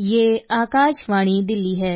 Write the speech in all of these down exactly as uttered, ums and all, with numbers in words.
ये आकाशवाणी दिल्ली है।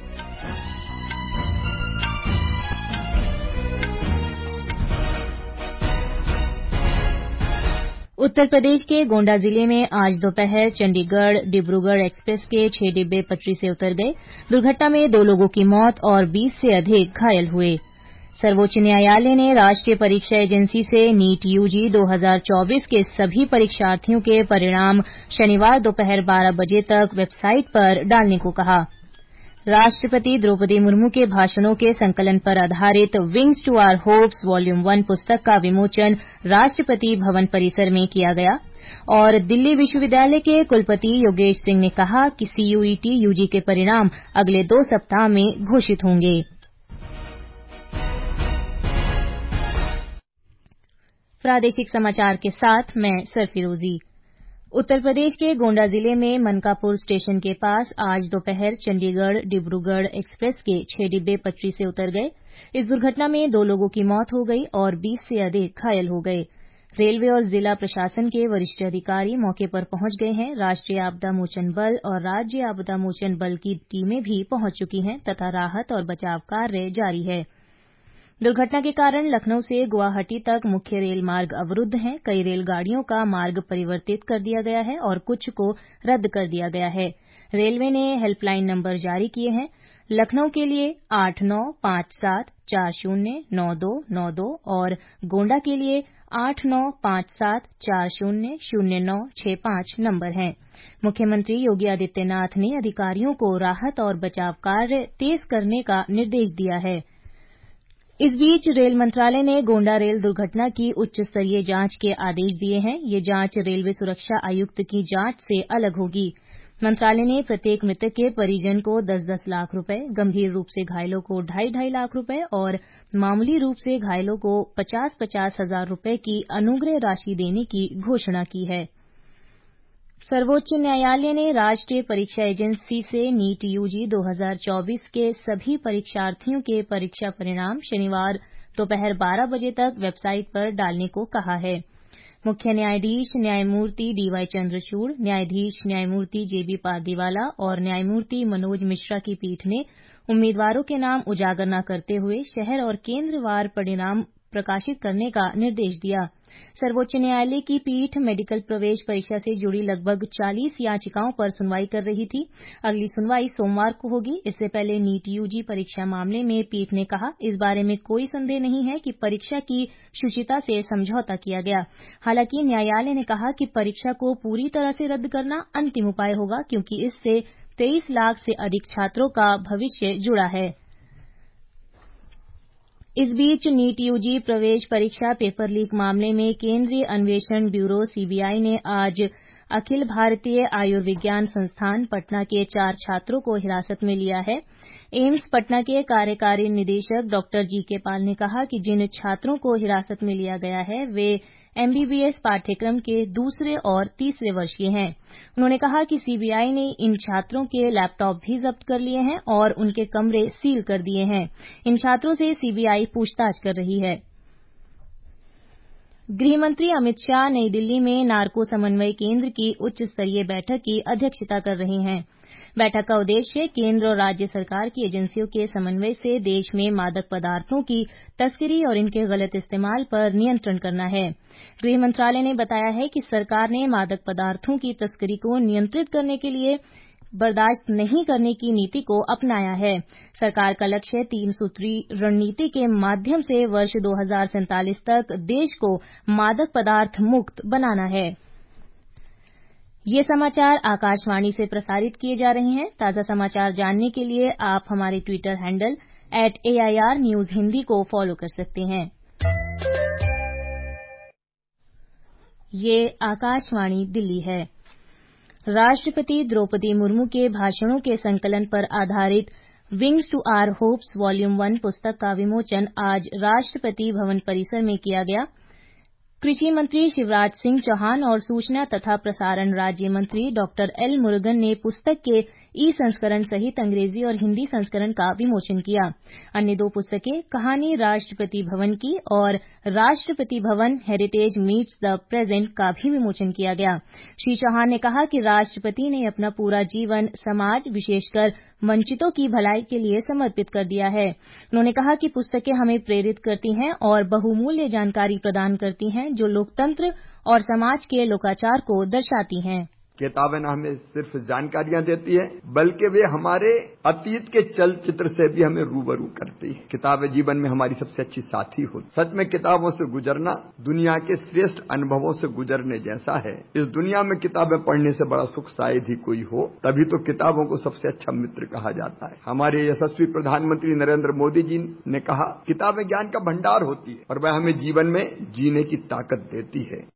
उत्तर प्रदेश के गोंडा जिले में आज दोपहर चंडीगढ़ डिब्रूगढ़ एक्सप्रेस के छह डिब्बे पटरी से उतर गए। दुर्घटना में दो लोगों की मौत और बीस से अधिक घायल हुए। सर्वोच्च न्यायालय ने राष्ट्रीय परीक्षा एजेंसी से नीट यूजी दो हज़ार चौबीस के सभी परीक्षार्थियों के परिणाम शनिवार दोपहर बारह बजे तक वेबसाइट पर डालने को कहा। राष्ट्रपति द्रौपदी मुर्मू के भाषणों के संकलन पर आधारित wings to our hopes volume one पुस्तक का विमोचन राष्ट्रपति भवन परिसर में किया गया और दिल्ली विश्वविद्यालय के कुलपति योगेश सिंह ने कहा कि सीयूईटी यूजी के परिणाम अगले दो सप्ताह में घोषित होंगे। प्रादेशिक समाचार के साथ मैं सरफिरोजी। उत्तर प्रदेश के गोंडा जिले में मनकापुर स्टेशन के पास आज दोपहर चंडीगढ़ डिब्रूगढ़ एक्सप्रेस के छह डिब्बे पटरी से उतर गए। इस दुर्घटना में दो लोगों की मौत हो गई और बीस से अधिक घायल हो गए। रेलवे और जिला प्रशासन के वरिष्ठ अधिकारी मौके पर पहुंच गए हैं। राष्ट्रीय आपदा मोचन बल और राज्य आपदा मोचन बल की टीमें भी पहुंच चुकी हैं तथा राहत और बचाव कार्य जारी है। दुर्घटना के कारण लखनऊ से गुवाहाटी तक मुख्य रेल मार्ग अवरुद्ध हैं। कई रेलगाड़ियों का मार्ग परिवर्तित कर दिया गया है और कुछ को रद्द कर दिया गया है। रेलवे ने हेल्पलाइन नंबर जारी किए हैं। लखनऊ के लिए आठ नौ पांच सात चार शून्य नौ दो नौ दो और गोंडा के लिए आठ नौ पांच सात चार शून्य शून्य नौ छह पांच नंबर हैं। मुख्यमंत्री योगी आदित्यनाथ ने अधिकारियों को राहत और बचाव कार्य तेज करने का निर्देश दिया है। इस बीच रेल मंत्रालय ने गोंडा रेल दुर्घटना की उच्च स्तरीय जांच के आदेश दिए हैं। ये जांच रेलवे सुरक्षा आयुक्त की जांच से अलग होगी। मंत्रालय ने प्रत्येक मृतक के परिजन को दस दस लाख रुपए, गंभीर रूप से घायलों को ढाई ढाई लाख रुपए और मामूली रूप से घायलों को पचास पचास हजार रुपए की अनुग्रह राशि देने की घोषणा की है। सर्वोच्च न्यायालय ने राष्ट्रीय परीक्षा एजेंसी से नीट यूजी दो हज़ार चौबीस के सभी परीक्षार्थियों के परीक्षा परिणाम शनिवार दोपहर बारह बजे तक वेबसाइट पर डालने को कहा है। मुख्य न्यायाधीश न्यायमूर्ति डीवाई चंद्रचूड़, न्यायाधीश न्यायमूर्ति जेबी पारदीवाला और न्यायमूर्ति मनोज मिश्रा की पीठ ने उम्मीदवारों के नाम उजागर न करते हुए शहर और केन्द्रवार परिणाम प्रकाशित करने का निर्देश दिया। सर्वोच्च न्यायालय की पीठ मेडिकल प्रवेश परीक्षा से जुड़ी लगभग चालीस याचिकाओं पर सुनवाई कर रही थी। अगली सुनवाई सोमवार को होगी। इससे पहले नीट यूजी परीक्षा मामले में पीठ ने कहा, इस बारे में कोई संदेह नहीं है कि परीक्षा की शुचिता से समझौता किया गया। हालांकि न्यायालय ने कहा कि परीक्षा को पूरी तरह से रद्द करना अंतिम उपाय होगा क्योंकि इससे तेईस लाख से अधिक छात्रों का भविष्य जुड़ा है। इस बीच नीट यूजी प्रवेश परीक्षा पेपर लीक मामले में केंद्रीय अन्वेषण ब्यूरो सीबीआई ने आज अखिल भारतीय आयुर्विज्ञान संस्थान पटना के चार छात्रों को हिरासत में लिया है। एम्स पटना के कार्यकारी निदेशक डॉक्टर जीके पाल ने कहा कि जिन छात्रों को हिरासत में लिया गया है वे एमबीबीएस पाठ्यक्रम के दूसरे और तीसरे वर्ष के हैं। उन्होंने कहा कि सीबीआई ने इन छात्रों के लैपटॉप भी जब्त कर लिए हैं और उनके कमरे सील कर दिए हैं। इन छात्रों से सीबीआई पूछताछ कर रही है। गृहमंत्री अमित शाह नई दिल्ली में नार्को समन्वय केंद्र की उच्च स्तरीय बैठक की अध्यक्षता कर रहे हैं। बैठक का उद्देश्य केंद्र और राज्य सरकार की एजेंसियों के समन्वय से देश में मादक पदार्थों की तस्करी और इनके गलत इस्तेमाल पर नियंत्रण करना है। गृह मंत्रालय ने बताया है कि सरकार ने मादक पदार्थों की तस्करी को नियंत्रित करने के लिए बर्दाश्त नहीं करने की नीति को अपनाया है। सरकार का लक्ष्य तीन सूत्री रणनीति के माध्यम से वर्ष दो हज़ार सैंतालीस तक देश को मादक पदार्थ मुक्त बनाना है। ये समाचार आकाशवाणी से प्रसारित किए जा रहे हैं। ताजा समाचार जानने के लिए आप हमारे Twitter handle at AIR news Hindi को फॉलो कर सकते हैं। ये आकाशवाणी दिल्ली है। राष्ट्रपति द्रौपदी मुर्मू के भाषणों के संकलन पर आधारित wings to our hopes volume one पुस्तक का विमोचन आज राष्ट्रपति भवन परिसर में किया गया। कृषि मंत्री शिवराज सिंह चौहान और सूचना तथा प्रसारण राज्य मंत्री डॉक्टर एल मुरुगन ने पुस्तक के ई संस्करण सहित अंग्रेजी और हिंदी संस्करण का विमोचन किया। अन्य दो पुस्तकें कहानी राष्ट्रपति भवन की और Rashtrapati Bhavan heritage meets the present का भी विमोचन किया गया। श्री चौहान ने कहा कि राष्ट्रपति ने अपना पूरा जीवन समाज, विशेषकर वंचितों की भलाई के लिए समर्पित कर दिया है। उन्होंने कहा कि पुस्तकें हमें प्रेरित करती हैं और बहुमूल्य जानकारी प्रदान करती हैं जो लोकतंत्र और समाज के लोकाचार को दर्शाती हैं। किताबें न हमें सिर्फ जानकारियां देती है, बल्कि वे हमारे अतीत के चलचित्र से भी हमें रूबरू करती है। किताबें जीवन में हमारी सबसे अच्छी साथी होती। सच में किताबों से गुजरना दुनिया के श्रेष्ठ अनुभवों से गुजरने जैसा है। इस दुनिया में किताबें पढ़ने से बड़ा सुख शायद ही कोई हो, तभी तो किताबों को सबसे अच्छा मित्र कहा जाता है। हमारे यशस्वी प्रधानमंत्री नरेंद्र मोदी जी ने कहा, किताबें ज्ञान का भंडार होती है और वह हमें जीवन में जीने की ताकत देती है।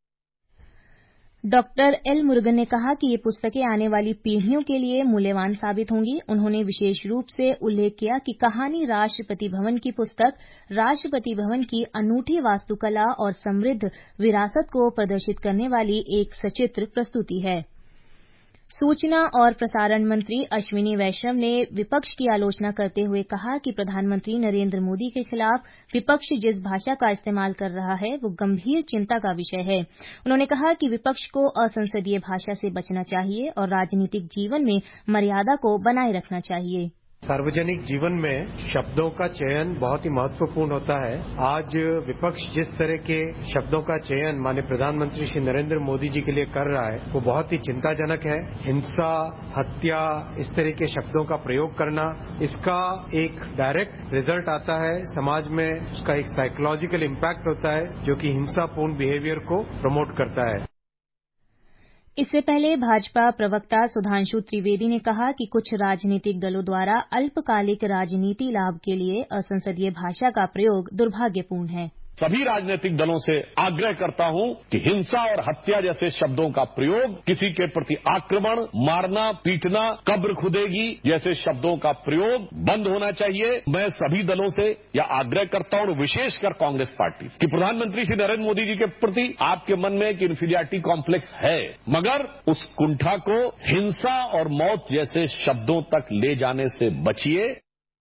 डॉक्टर एल मुरुगन ने कहा कि ये पुस्तकें आने वाली पीढ़ियों के लिए मूल्यवान साबित होंगी। उन्होंने विशेष रूप से उल्लेख किया कि कहानी राष्ट्रपति भवन की पुस्तक राष्ट्रपति भवन की अनूठी वास्तुकला और समृद्ध विरासत को प्रदर्शित करने वाली एक सचित्र प्रस्तुति है। सूचना और प्रसारण मंत्री अश्विनी वैष्णव ने विपक्ष की आलोचना करते हुए कहा कि प्रधानमंत्री नरेंद्र मोदी के खिलाफ विपक्ष जिस भाषा का इस्तेमाल कर रहा है वो गंभीर चिंता का विषय है। उन्होंने कहा कि विपक्ष को असंसदीय भाषा से बचना चाहिए और राजनीतिक जीवन में मर्यादा को बनाए रखना चाहिए। सार्वजनिक जीवन में शब्दों का चयन बहुत ही महत्वपूर्ण होता है। आज विपक्ष जिस तरह के शब्दों का चयन माननीय प्रधानमंत्री श्री नरेंद्र मोदी जी के लिए कर रहा है वो बहुत ही चिंताजनक है। हिंसा, हत्या, इस तरह के शब्दों का प्रयोग करना, इसका एक डायरेक्ट रिजल्ट आता है समाज में, उसका एक साइकोलॉजिकल इम्पैक्ट होता है जो कि हिंसापूर्ण बिहेवियर को प्रमोट करता है। इससे पहले भाजपा प्रवक्ता सुधांशु त्रिवेदी ने कहा कि कुछ राजनीतिक दलों द्वारा अल्पकालिक राजनीति लाभ के लिए असंसदीय भाषा का प्रयोग दुर्भाग्यपूर्ण है। सभी राजनीतिक दलों से आग्रह करता हूं कि हिंसा और हत्या जैसे शब्दों का प्रयोग, किसी के प्रति आक्रमण, मारना, पीटना, कब्र खुदेगी जैसे शब्दों का प्रयोग बंद होना चाहिए। मैं सभी दलों से यह आग्रह करता हूं, विशेषकर कांग्रेस पार्टी, कि प्रधानमंत्री श्री नरेंद्र मोदी जी के प्रति आपके मन में एक इंफीरियरिटी कॉम्प्लेक्स है, मगर उस कुंठा को हिंसा और मौत जैसे शब्दों तक ले जाने से बचिए।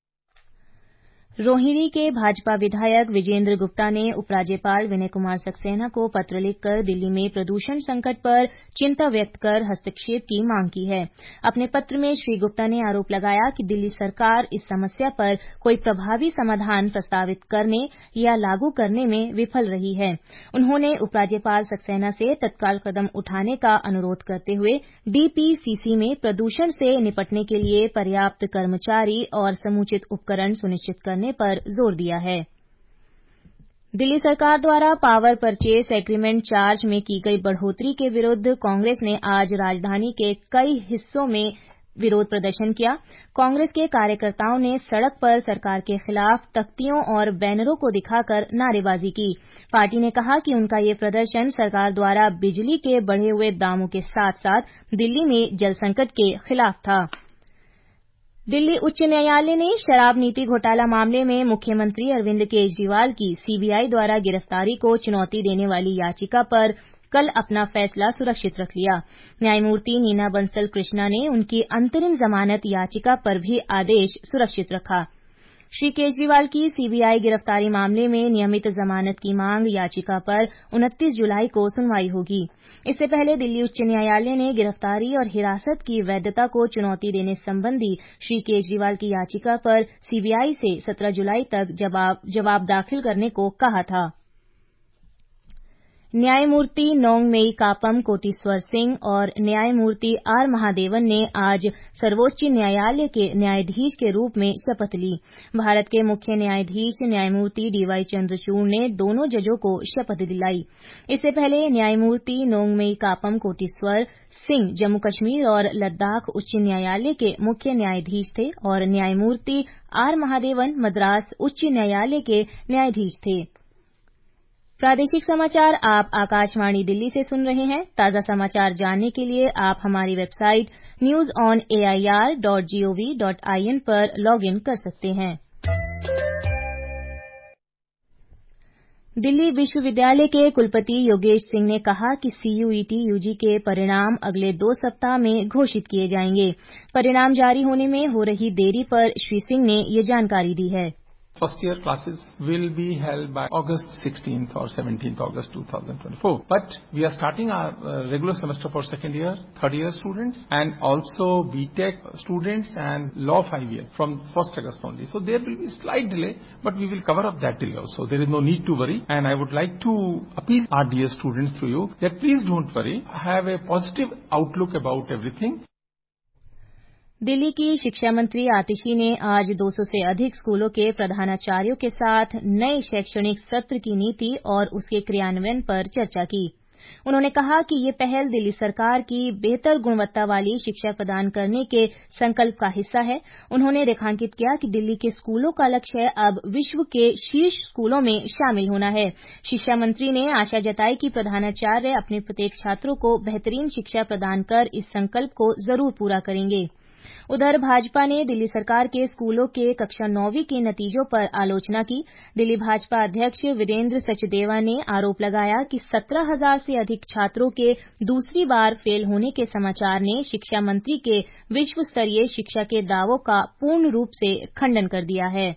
रोहिणी के भाजपा विधायक विजेंद्र गुप्ता ने उपराज्यपाल विनय कुमार सक्सेना को पत्र लिखकर दिल्ली में प्रदूषण संकट पर चिंता व्यक्त कर हस्तक्षेप की मांग की है। अपने पत्र में श्री गुप्ता ने आरोप लगाया कि दिल्ली सरकार इस समस्या पर कोई प्रभावी समाधान प्रस्तावित करने या लागू करने में विफल रही है। उन्होंने उपराज्यपाल सक्सेना से तत्काल कदम उठाने का अनुरोध करते हुए डीपीसीसी में प्रदूषण से निपटने के लिए पर्याप्त कर्मचारी और समुचित उपकरण सुनिश्चित करने पर जोर दिया है। दिल्ली सरकार द्वारा पावर परचेस एग्रीमेंट चार्ज में की गई बढ़ोतरी के विरुद्ध कांग्रेस ने आज राजधानी के कई हिस्सों में विरोध प्रदर्शन किया। कांग्रेस के कार्यकर्ताओं ने सड़क पर सरकार के खिलाफ तख्तियों और बैनरों को दिखाकर नारेबाजी की। पार्टी ने कहा कि उनका ये प्रदर्शन सरकार द्वारा बिजली के बढ़े हुए दामों के साथ साथ दिल्ली में जल संकट के खिलाफ था। दिल्ली उच्च न्यायालय ने शराब नीति घोटाला मामले में मुख्यमंत्री अरविंद केजरीवाल की सीबीआई द्वारा गिरफ्तारी को चुनौती देने वाली याचिका पर कल अपना फैसला सुरक्षित रख लिया। न्यायमूर्ति नीना बंसल कृष्णा ने उनकी अंतरिम जमानत याचिका पर भी आदेश सुरक्षित रखा। श्री केजरीवाल की सीबीआई गिरफ्तारी मामले में नियमित जमानत की मांग याचिका पर उनतीस जुलाई को सुनवाई होगी। इससे पहले दिल्ली उच्च न्यायालय ने गिरफ्तारी और हिरासत की वैधता को चुनौती देने संबंधी श्री केजरीवाल की याचिका पर सीबीआई से सत्रह जुलाई तक जवाब, जवाब दाखिल करने को कहा था। न्यायमूर्ति नोंगमेई कापम कोटेश्वर सिंह और न्यायमूर्ति आर महादेवन ने आज सर्वोच्च न्यायालय के न्यायाधीश के रूप में शपथ ली। भारत के मुख्य न्यायाधीश न्यायमूर्ति डीवाई चंद्रचूड़ ने दोनों जजों को शपथ दिलाई। इससे पहले न्यायमूर्ति नोंगमेई कापम कोटेश्वर सिंह जम्मू कश्मीर और लद्दाख उच्च न्यायालय के मुख्य न्यायाधीश थे और न्यायमूर्ति आर महादेवन मद्रास उच्च न्यायालय के न्यायाधीश थे। प्रादेशिक समाचार आप आकाशवाणी दिल्ली से सुन रहे हैं। ताजा समाचार जानने के लिए आप हमारी website news on A I R dot G O V dot I N पर लॉग इन कर सकते हैं। दिल्ली विश्वविद्यालय के कुलपति योगेश सिंह ने कहा कि सीयूईटी यूजी के परिणाम अगले दो सप्ताह में घोषित किए जाएंगे। परिणाम जारी होने में हो रही देरी पर श्री सिंह ने ये जानकारी दी है। First year classes will be held by August sixteenth or seventeenth August twenty twenty-four. But we are starting our uh, regular semester for second year, third year students and also B Tech students and law five year from first August only. So there will be slight delay, but we will cover up that delay also. There is no need to worry. And I would like to appeal our dear students to you that please don't worry. Have a positive outlook about everything. Delhi की शिक्षा मंत्री आतिशी ने आज दो सौ से अधिक स्कूलों के प्रधानाचार्यों के साथ नए शैक्षणिक सत्र की नीति और उसके क्रियान्वयन पर चर्चा की। उन्होंने कहा कि ये पहल दिल्ली सरकार की बेहतर गुणवत्ता वाली शिक्षा प्रदान करने के संकल्प का हिस्सा है। उन्होंने रेखांकित किया कि दिल्ली के स्कूलों का लक्ष्य अब विश्व के शीर्ष स्कूलों में शामिल होना है। शिक्षा मंत्री ने आशा जताई कि प्रधानाचार्य अपने प्रत्येक छात्रों को बेहतरीन शिक्षा प्रदान कर इस संकल्प को जरूर पूरा करेंगे। उधर भाजपा ने दिल्ली सरकार के स्कूलों के कक्षा नौवीं के नतीजों पर आलोचना की। दिल्ली भाजपा अध्यक्ष वीरेंद्र सचदेवा ने आरोप लगाया कि सत्रह हजार से अधिक छात्रों के दूसरी बार फेल होने के समाचार ने शिक्षा मंत्री के विश्व स्तरीय शिक्षा के दावों का पूर्ण रूप से खंडन कर दिया है।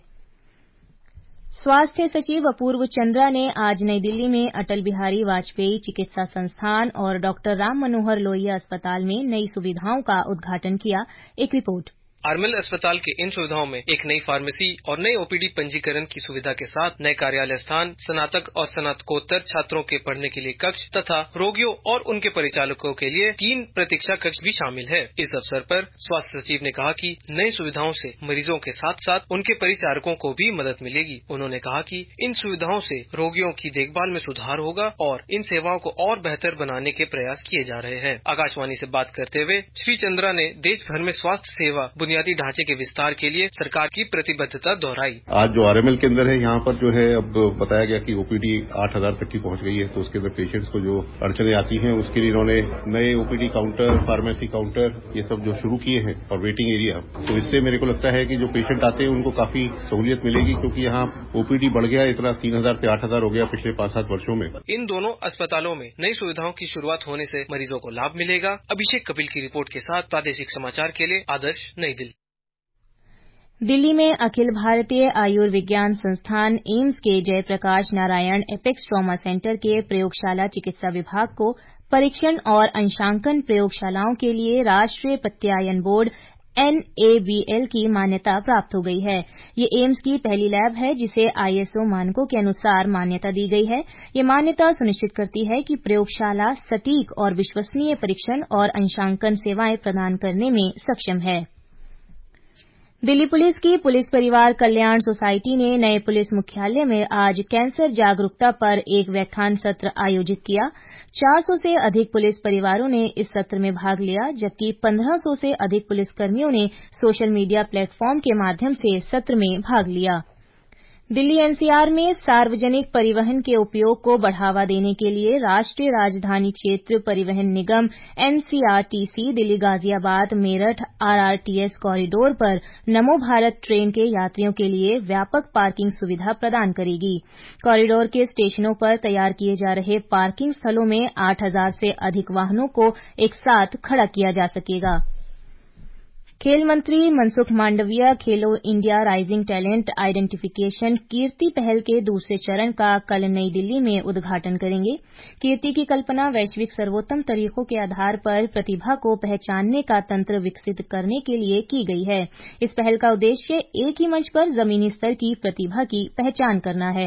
स्वास्थ्य सचिव अपूर्व चंद्रा ने आज नई दिल्ली में अटल बिहारी वाजपेयी चिकित्सा संस्थान और डॉक्टर राम मनोहर लोहिया अस्पताल में नई सुविधाओं का उद्घाटन किया। एक रिपोर्ट। आरएमएल अस्पताल के इन सुविधाओं में एक नई फार्मेसी और नए ओपीडी पंजीकरण की सुविधा के साथ नए कार्यालय स्थान, स्नातक और स्नातकोत्तर छात्रों के पढ़ने के लिए कक्ष तथा रोगियों और उनके परिचालकों के लिए तीन प्रतीक्षा कक्ष भी शामिल है। इस अवसर पर स्वास्थ्य सचिव ने कहा कि नई सुविधाओं से मरीजों के साथ साथ उनके परिचारकों को भी मदद मिलेगी। उन्होंने कहा कि इन सुविधाओं से रोगियों की देखभाल में सुधार होगा और इन सेवाओं को और बेहतर बनाने के प्रयास किए जा रहे हैं। आकाशवाणी से बात करते हुए श्री चंद्रा ने देश भर में स्वास्थ्य सेवा बुनियादी ढांचे के विस्तार के लिए सरकार की प्रतिबद्धता दोहराई। आज जो आरएमएल के अंदर है, यहाँ पर जो है अब बताया गया कि ओपीडी आठ हजार तक की पहुंच गई है, तो उसके अंदर पेशेंट्स को जो अड़चने आती हैं उसके लिए इन्होंने नए ओपीडी काउंटर, फार्मेसी काउंटर ये सब जो शुरू किए हैं और वेटिंग एरिया, तो इससे मेरे को लगता है कि जो पेशेंट आते हैं उनको काफी सहूलियत मिलेगी, क्योंकि यहाँ ओपीडी बढ़ गया इतना तीन हजार से आठ हजार हो गया पिछले पांच सात वर्षों में। इन दोनों अस्पतालों में नई सुविधाओं की शुरुआत होने से मरीजों को लाभ मिलेगा। अभिषेक कपिल की रिपोर्ट के साथ प्रादेशिक समाचार के लिए आदर्श, नई दिल्ली। दिल्ली में अखिल भारतीय आयुर्विज्ञान संस्थान एम्स के Jayaprakash Narayan apex trauma centre के प्रयोगशाला चिकित्सा विभाग को परीक्षण और अंशांकन प्रयोगशालाओं के लिए राष्ट्रीय प्रत्यायन board N A B L की मान्यता प्राप्त हो गई है। ये एम्स की पहली लैब है जिसे आई एस ओ मानकों के अनुसार मान्यता दी गई है। ये मान्यता सुनिश्चित करती है कि प्रयोगशाला सटीक और विश्वसनीय परीक्षण और अंशांकन सेवाएं प्रदान करने में सक्षम है। दिल्ली पुलिस की पुलिस परिवार कल्याण सोसाइटी ने नए पुलिस मुख्यालय में आज कैंसर जागरूकता पर एक व्याख्यान सत्र आयोजित किया। चार सौ से अधिक पुलिस परिवारों ने इस सत्र में भाग लिया, जबकि पंद्रह सौ से अधिक पुलिसकर्मियों ने सोशल मीडिया प्लेटफॉर्म के माध्यम से सत्र में भाग लिया। दिल्ली एनसीआर में सार्वजनिक परिवहन के उपयोग को बढ़ावा देने के लिए राष्ट्रीय राजधानी क्षेत्र परिवहन निगम NCRTC Delhi Ghaziabad Meerut RRTS corridor पर नमो भारत ट्रेन के यात्रियों के लिए व्यापक पार्किंग सुविधा प्रदान करेगी। कॉरिडोर के स्टेशनों पर तैयार किए जा रहे पार्किंग स्थलों में आठ हजार से अधिक वाहनों को एक साथ खड़ा किया जा सकेगा। खेल मंत्री Mansukh Mandaviya Khelo India rising talent identification Kirti पहल के दूसरे चरण का कल नई दिल्ली में उद्घाटन करेंगे। कीर्ति की कल्पना वैश्विक सर्वोत्तम तरीकों के आधार पर प्रतिभा को पहचानने का तंत्र विकसित करने के लिए की गई है। इस पहल का उद्देश्य एक ही मंच पर जमीनी स्तर की प्रतिभा की पहचान करना है।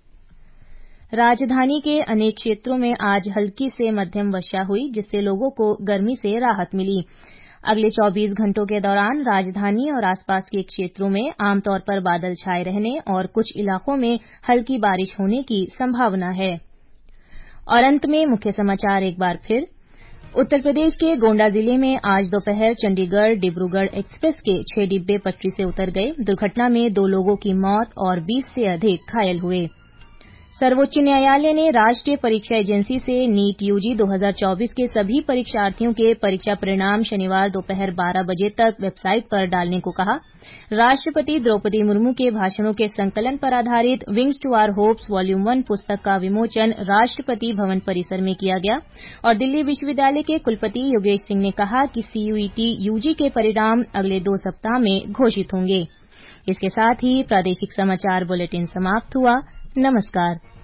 राजधानी के अनेक क्षेत्रों में आज हल्की से मध्यम वर्षा हुई, जिससे लोगों को गर्मी से राहत मिली। अगले चौबीस घंटों के दौरान राजधानी और आसपास के क्षेत्रों में आमतौर पर बादल छाए रहने और कुछ इलाकों में हल्की बारिश होने की संभावना है। और अंत में मुख्य समाचार एक बार फिर। उत्तर प्रदेश के गोंडा जिले में आज दोपहर चंडीगढ़ डिब्रूगढ़ एक्सप्रेस के छह डिब्बे पटरी से उतर गए। दुर्घटना में दो लोगों की मौत और बीस से अधिक घायल हुए। सर्वोच्च न्यायालय ने राष्ट्रीय परीक्षा एजेंसी से नीट यूजी दो हज़ार चौबीस के सभी परीक्षार्थियों के परीक्षा परिणाम शनिवार दोपहर बारह बजे तक वेबसाइट पर डालने को कहा। राष्ट्रपति द्रौपदी मुर्मू के भाषणों के संकलन पर आधारित wings to our hopes volume one पुस्तक का विमोचन राष्ट्रपति भवन परिसर में किया गया और दिल्ली विश्वविद्यालय के कुलपति योगेश सिंह ने कहा कि सीयूईटी यूजी के परिणाम अगले दो सप्ताह में घोषित होंगे। इसके साथ ही प्रादेशिक समाचार बुलेटिन समाप्त हुआ। नमस्कार।